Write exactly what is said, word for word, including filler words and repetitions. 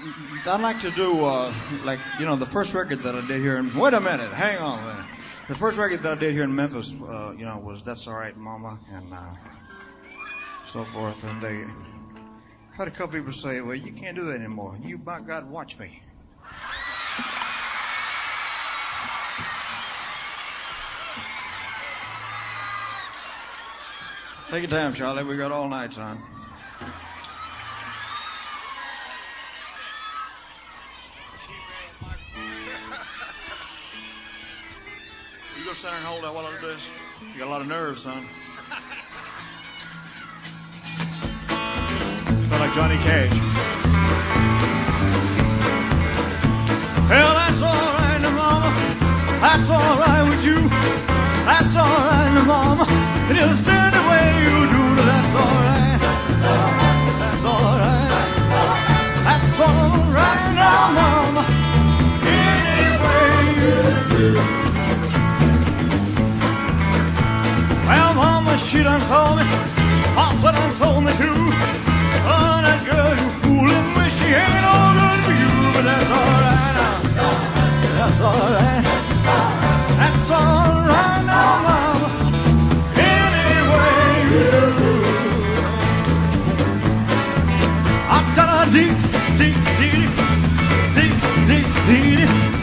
I'd like to do, uh, like, you know, the first record that I did here in... Wait a minute, hang on a minute. The first record that I did here in Memphis, uh, you know, was That's All Right, Mama, and uh, so forth. And they had a couple people say, well, you can't do that anymore. You, by God, watch me. Take your time, Charlie. We got all night, son. You go sit there and hold that while I do this. You got a lot of nerves, son. Feel like Johnny Cash. Well, that's all right, now, Mama. That's all right with you. That's all right, now, Mama. And you'll stand the way you do. That's all right. That's all right. That's all right, now, Mama. Any way you do. Well, Mama, she done told me, Papa done told me too. Oh, that girl you fooling with, she ain't all good for you. But that's all right now. That's all right. That's all right now, Mama. Any way you do. Ah, da da dee, dee, dee, dee, dee, dee, dee.